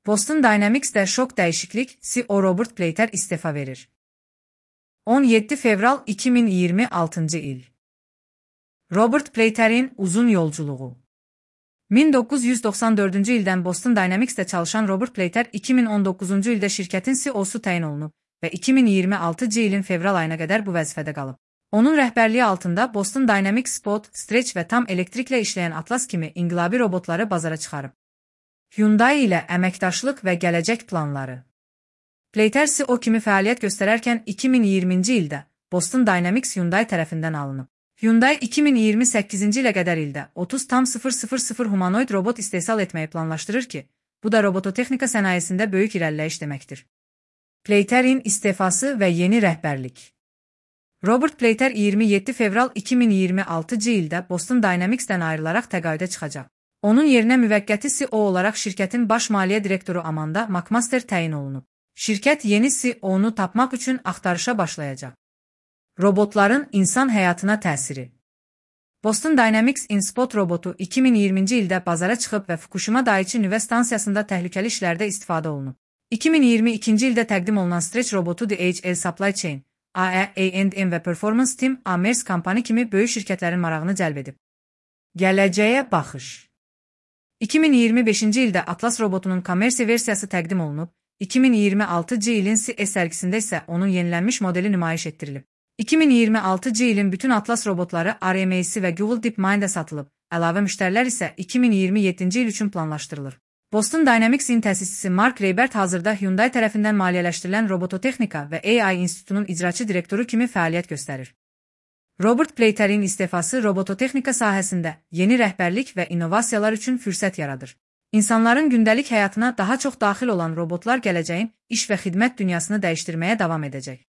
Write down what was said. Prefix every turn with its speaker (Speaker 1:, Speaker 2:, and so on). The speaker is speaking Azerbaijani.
Speaker 1: Boston Dynamics'də şok dəyişiklik, CEO Robert Plater istefa verir. 17 fevral 2026 il. Robert Plater'in uzun yolculuğu. 1994-cü ildən Boston Dynamics'də çalışan Robert Plater 2019-cu ildə şirkətin CEO'su təyin olunub və 2026-cı ilin fevral ayına qədər bu vəzifədə qalıb. Onun rəhbərliyi altında Boston Dynamics Spot, Stretch və tam elektriklə işləyən Atlas kimi inqilabi robotları bazara çıxarıb. Hyundai ilə əməkdaşlıq və gələcək planları. Plater CEO kimi fəaliyyət göstərərkən 2020-ci ildə Boston Dynamics Hyundai tərəfindən alınıb. Hyundai 2028-ci ilə qədər ildə 30,000 humanoid robot istehsal etməyi planlaşdırır ki, bu da robototexnika sənayesində böyük irəliləyiş deməkdir. Platerin istefası və yeni rəhbərlik. Robert Plater 27 fevral 2026-cı ildə Boston Dynamics'dən ayrılaraq təqaüdə çıxacaq. Onun yerinə müvəqqəti CEO olaraq şirkətin baş maliyyə direktoru Amanda McMaster təyin olunub. Şirkət yeni CEO-nu tapmaq üçün axtarışa başlayacaq. Robotların insan həyatına təsiri. Boston Dynamics InSpot robotu 2020-ci ildə bazara çıxıb və Fukushima Daiichi nüvə stansiyasında təhlükəli işlərdə istifadə olunub. 2022-ci ildə təqdim olunan Stretch robotu DHL Supply Chain, A&M və Performance Team, Amers Company kimi böyük şirkətlərin marağını cəlb edib. Gələcəyə baxış. 2025-ci ildə Atlas robotunun kommersiya versiyası təqdim olunub, 2026-cı ilin CES sərgisində isə onun yenilənmiş modeli nümayiş etdirilib. 2026-cı ilin bütün Atlas robotları RMA'si və Google DeepMind'ə satılıb, əlavə müştərilər isə 2027-ci il üçün planlaşdırılır. Boston Dynamics'in təsisçisi Mark Reibert hazırda Hyundai tərəfindən maliyyələşdirilən Robototexnika və AI İnstitutunun icraçı direktoru kimi fəaliyyət göstərir. Robert Plater'in istefası robototexnika sahəsində yeni rəhbərlik və innovasiyalar üçün fürsət yaradır. İnsanların gündəlik həyatına daha çox daxil olan robotlar gələcəyin iş və xidmət dünyasını dəyişdirməyə davam edəcək.